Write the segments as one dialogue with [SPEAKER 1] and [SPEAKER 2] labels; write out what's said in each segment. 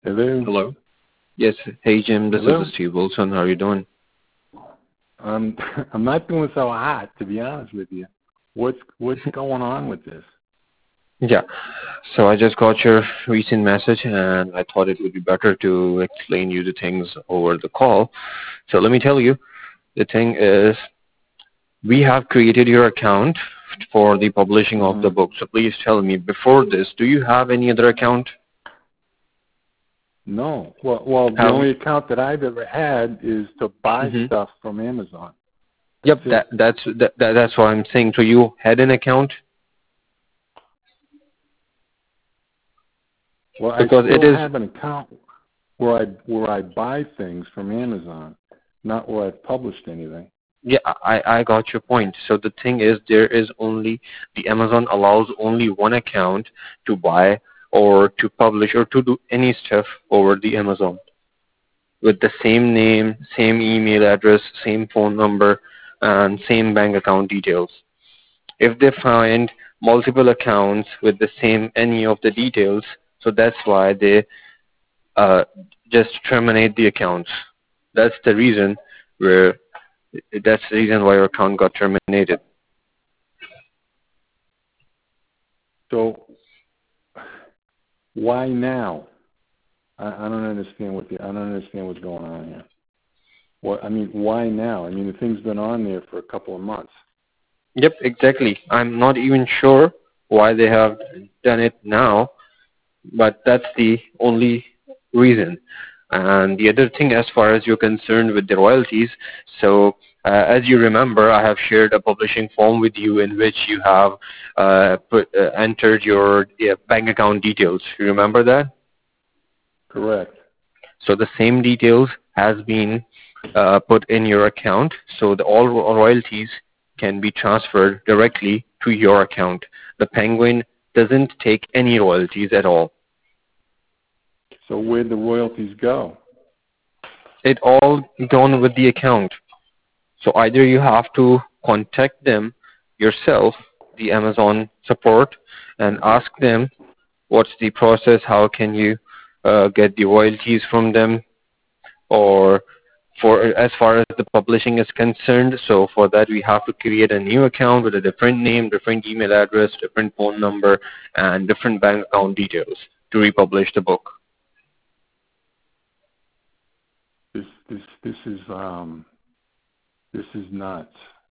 [SPEAKER 1] Hello.
[SPEAKER 2] Hello. Yes. Hey, Jim. This
[SPEAKER 1] Hello.
[SPEAKER 2] is Steve Wilson. How are you doing?
[SPEAKER 1] I'm I'm not doing so hot, to be honest with you. What's going on with this?
[SPEAKER 2] Yeah. So I just got your recent message, and I thought it would be better to explain you the things over the call. So let me tell you, the thing is, we have created your account for the publishing of the book. So please tell me, before this, do you have any other account?
[SPEAKER 1] No. Well, the only account that I've ever had is to buy stuff from Amazon.
[SPEAKER 2] Yep. That's what I'm saying. So you had an account?
[SPEAKER 1] Well,
[SPEAKER 2] Because
[SPEAKER 1] I still have an account where I buy things from Amazon, not where I've published anything.
[SPEAKER 2] Yeah, I got your point. So the thing is, there is only, the Amazon allows only one account to buy or to publish or to do any stuff over the Amazon with the same name, same email address, same phone number, and same bank account details. If they find multiple accounts with the same any of the details, so that's why they just terminate the accounts. That's the reason where that's the reason why your account got terminated.
[SPEAKER 1] So why now? I don't understand I don't understand what's going on here. Why now? I mean, the thing's been on there for a couple of months.
[SPEAKER 2] Yep, exactly. I'm not even sure why they have done it now, but that's the only reason. And the other thing, as far as you're concerned with the royalties, so as you remember, I have shared a publishing form with you in which you have entered your bank account details. You remember that?
[SPEAKER 1] Correct.
[SPEAKER 2] So the same details has been put in your account, so all royalties can be transferred directly to your account. The Penguin doesn't take any royalties at all.
[SPEAKER 1] So where'd the royalties go?
[SPEAKER 2] It all done with the account. So either you have to contact them yourself, the Amazon support, and ask them what's the process, how can you get the royalties from them, or for as far as the publishing is concerned, so for that we have to create a new account with a different name, different email address, different phone number, and different bank account details to republish the book.
[SPEAKER 1] This is nuts.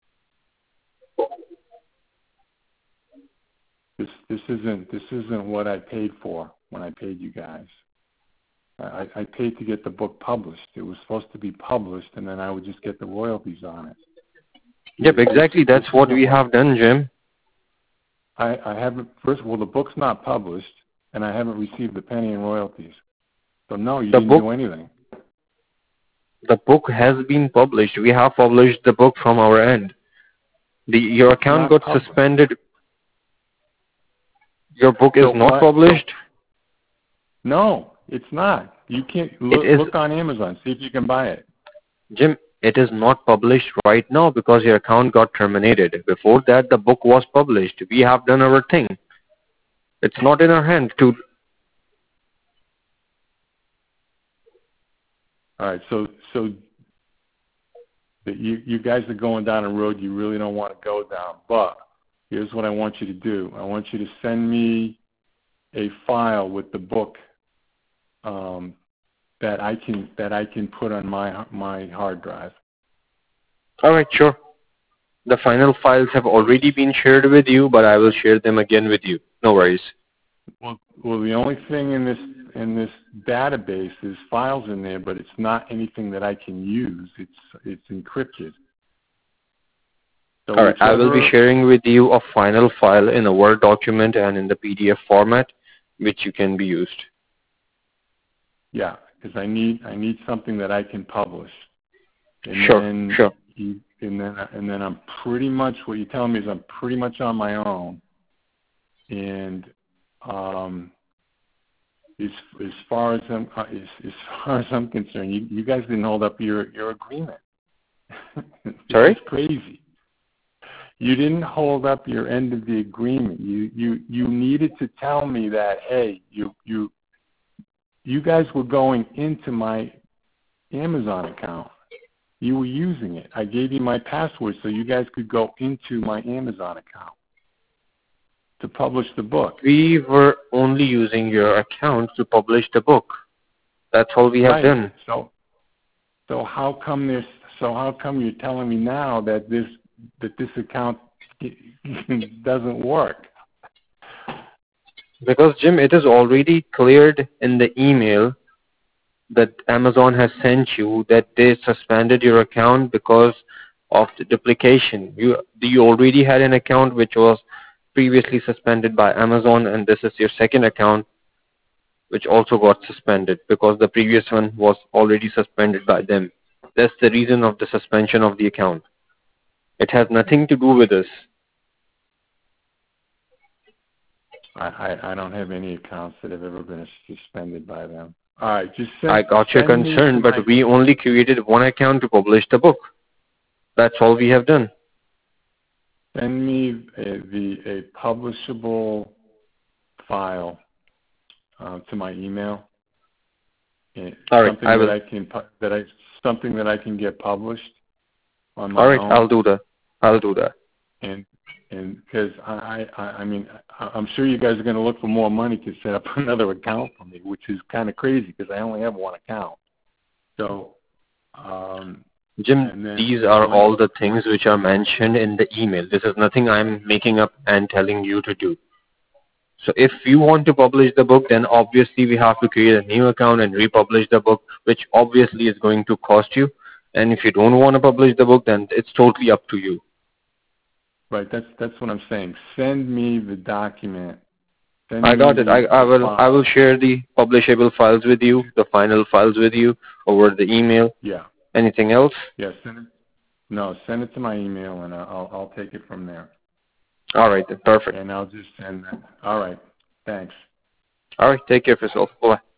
[SPEAKER 1] This isn't what I paid for when I paid you guys. I paid to get the book published. It was supposed to be published, and then I would just get the royalties on it.
[SPEAKER 2] Yep, exactly. That's what we have done, Jim.
[SPEAKER 1] I haven't. First of all, the book's not published, and I haven't received a penny in royalties. So no, you didn't do anything.
[SPEAKER 2] The book has been published. We have published the book from our end. Your account got suspended. Your book is not published?
[SPEAKER 1] No, it's not. You can't look on Amazon, see if you can buy it.
[SPEAKER 2] Jim, it is not published right now because your account got terminated. Before that, the book was published. We have done our thing. It's not in our hand to...
[SPEAKER 1] All right, so you guys are going down a road you really don't want to go down, but here's what I want you to do. I want you to send me a file with the book that I can put on my hard drive.
[SPEAKER 2] All right, sure. The final files have already been shared with you, but I will share them again with you. No worries.
[SPEAKER 1] Well, the only thing in this database is files in there, but it's not anything that I can use. It's encrypted. So
[SPEAKER 2] all right, I will be sharing with you a final file in a Word document and in the PDF format, which you can be used.
[SPEAKER 1] Yeah, because I need something that I can publish. And
[SPEAKER 2] sure.
[SPEAKER 1] And then I'm pretty much, what you're telling me is I'm pretty much on my own. And as far as I'm concerned, you guys didn't hold up your agreement.
[SPEAKER 2] Sorry?
[SPEAKER 1] It's crazy. You didn't hold up your end of the agreement. You needed to tell me that, hey, you guys were going into my Amazon account. You were using it. I gave you my password so you guys could go into my Amazon account to publish the book.
[SPEAKER 2] We were only using your account to publish the book. That's all we have done.
[SPEAKER 1] So how come you're telling me now that this account doesn't work?
[SPEAKER 2] Because, Jim, it is already cleared in the email that Amazon has sent you that they suspended your account because of the duplication. You already had an account which was previously suspended by Amazon, and this is your second account which also got suspended because the previous one was already suspended by them. That's the reason of the suspension of the account. It has nothing to do with us.
[SPEAKER 1] I don't have any accounts that have ever been suspended by them. All right,
[SPEAKER 2] I got your concern, but we only created one account to publish the book. That's all we have done.
[SPEAKER 1] Send me a publishable file to my email.
[SPEAKER 2] All right, I will.
[SPEAKER 1] Something that I can get published on my
[SPEAKER 2] own. All right,
[SPEAKER 1] own.
[SPEAKER 2] I'll do that.
[SPEAKER 1] And because I'm sure you guys are going to look for more money to set up another account for me, which is kind of crazy because I only have one account. So,
[SPEAKER 2] Jim, these are all the things which are mentioned in the email. This is nothing I'm making up and telling you to do. So if you want to publish the book, then obviously we have to create a new account and republish the book, which obviously is going to cost you. And if you don't want to publish the book, then it's totally up to you.
[SPEAKER 1] Right, that's what I'm saying. Send me the document.
[SPEAKER 2] I got it. I will share the publishable files with you, the final files with you over the email.
[SPEAKER 1] Yeah.
[SPEAKER 2] Anything else?
[SPEAKER 1] Yeah, send it to my email and I'll take it from there.
[SPEAKER 2] All right, then, perfect.
[SPEAKER 1] And I'll just send that. All right, thanks.
[SPEAKER 2] All right, take care of yourself. Bye.